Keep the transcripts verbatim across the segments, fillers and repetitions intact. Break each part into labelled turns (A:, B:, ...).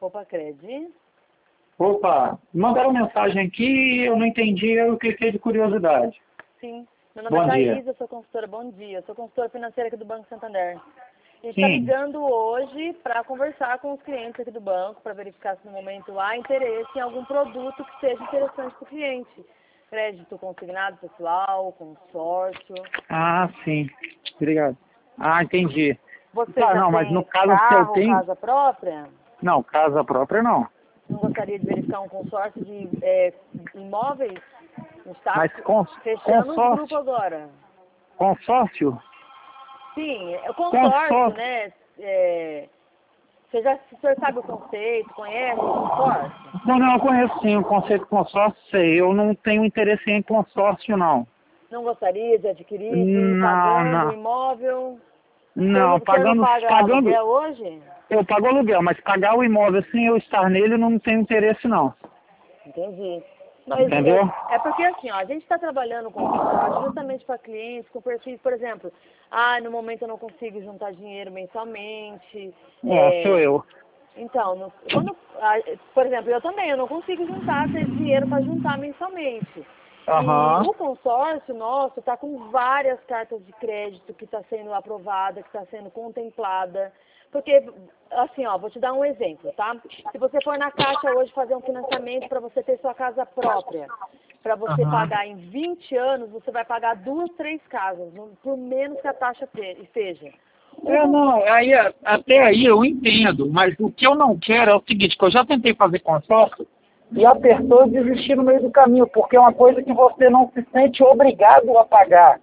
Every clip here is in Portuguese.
A: Copacred.
B: Opa, mandaram mensagem aqui, eu não entendi, eu cliquei de curiosidade.
A: Sim, meu nome
B: Bom
A: é
B: dia.
A: Thaís, eu sou consultora, bom dia, eu sou consultora financeira aqui do Banco Santander. A gente
B: Sim.
A: está ligando hoje para conversar com os clientes aqui do banco, para verificar se no momento há interesse em algum produto que seja interessante para o cliente. Crédito consignado pessoal, consórcio.
B: Ah, sim. Obrigado. Ah, entendi.
A: Você
B: Tá,
A: já
B: não, mas no
A: tem
B: caso se eu
A: carro,
B: tenho...
A: casa própria?
B: Não, casa própria não.
A: Não gostaria de verificar um consórcio de é, imóveis? A gente está
B: Mas cons...
A: fechando um grupo
B: consórcio?
A: agora.
B: Consórcio?
A: Sim, é o consórcio,
B: Consórcio.
A: né? É, você já o senhor sabe o conceito, conhece o consórcio?
B: Não, não, eu conheço sim o conceito de consórcio, sei. Eu não tenho interesse em consórcio, não.
A: Não gostaria de adquirir, de ir
B: Não,
A: pagando o
B: não.
A: imóvel? O senhor, não-
B: Não,
A: o senhor não
B: pagando,
A: paga
B: pagando,
A: aluguel hoje?
B: eu pago aluguel, mas pagar o imóvel sem eu estar nele, eu não tenho interesse, não.
A: Entendi. Mas
B: Entendeu?
A: é, é porque assim, ó, a gente está trabalhando com consórcio justamente para clientes com perfis, por exemplo, ah, no momento eu não consigo juntar dinheiro mensalmente.
B: É, sou
A: É,
B: eu.
A: então, no- quando, ah, por exemplo, eu também, eu não consigo juntar ter dinheiro para juntar mensalmente. E
B: Aham.
A: o consórcio nosso está com várias cartas de crédito que está sendo aprovada, que está sendo contemplada. Porque, assim, ó, vou te dar um exemplo, tá? Se você for na Caixa hoje fazer um financiamento para você ter sua casa própria, para você
B: Aham.
A: pagar em vinte anos, você vai pagar duas, três casas, não- por menos que a taxa fe- seja. O
B: É, não, aí, até aí eu entendo, mas o que eu não quero é o seguinte, que eu já tentei fazer consórcio e apertou e desisti no meio do caminho, porque é uma coisa que você não se sente obrigado a pagar.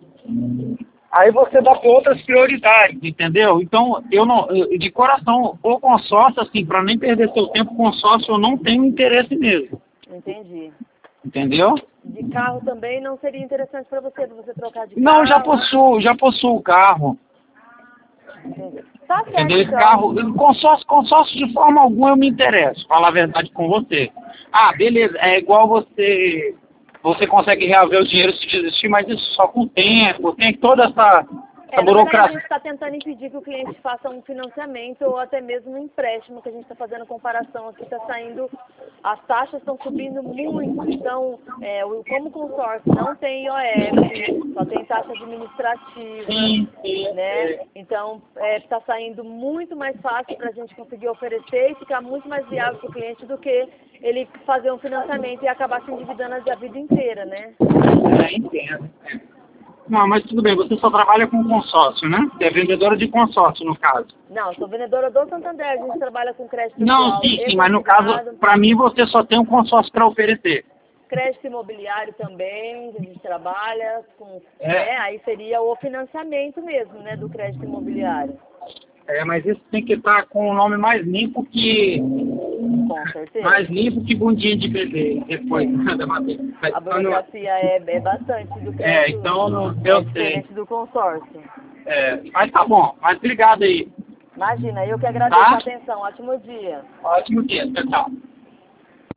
B: Aí você dá para outras prioridades, entendeu? Então, eu não, eu- de coração, o consórcio, assim, para nem perder seu tempo, consórcio eu não tenho interesse mesmo,
A: Entendi.
B: entendeu?
A: De carro também não seria interessante para você, para você trocar de
B: Não, já
A: carro.
B: possuo, já possuo o carro.
A: Entendi. Tá certo,
B: Entendeu? Esse
A: então.
B: carro, consórcio, consórcio de forma alguma eu me interesso, falar a verdade com você. Ah, beleza, é igual você, você consegue reaver o dinheiro se desistir, mas isso só com o tempo, tem toda essa,
A: É,
B: essa
A: na verdade a
B: burocracia.
A: gente está tentando impedir que o cliente faça um financiamento ou até mesmo um empréstimo, que a gente está fazendo comparação aqui, está saindo, as taxas estão subindo muito, então, é, o- como o consórcio não tem I O F, só tem taxa administrativa,
B: Sim, sim,
A: né?
B: é.
A: Então, está saindo muito mais fácil para a gente conseguir oferecer e ficar muito mais viável para o cliente do que ele fazer um financiamento e acabar se endividando a vida inteira, né?
B: É, entendo. Não, mas tudo bem, você só trabalha com consórcio, né? Você é vendedora de consórcio, no caso.
A: Não, eu sou vendedora do Santander, a gente trabalha com crédito
B: Não,
A: pessoal
B: sim,
A: e
B: sim, mas no caso,
A: consignado,
B: para mim você só tem um consórcio para oferecer.
A: crédito imobiliário também, a gente trabalha com,
B: É,
A: né, aí seria o financiamento mesmo, né, do crédito imobiliário.
B: é, mas isso tem que estar com o nome mais limpo que
A: Com certeza.
B: mais limpo que bundinha de bebê depois da madeira. Mas
A: A
B: quando-
A: burocracia é, é bastante do
B: É,
A: crédito,
B: então não-
A: é
B: eu sei.
A: diferente do consórcio.
B: É, mas tá bom, mas obrigado aí.
A: Imagina, eu que agradeço a
B: Tá?
A: atenção, ótimo dia.
B: Ótimo dia, tchau, tchau.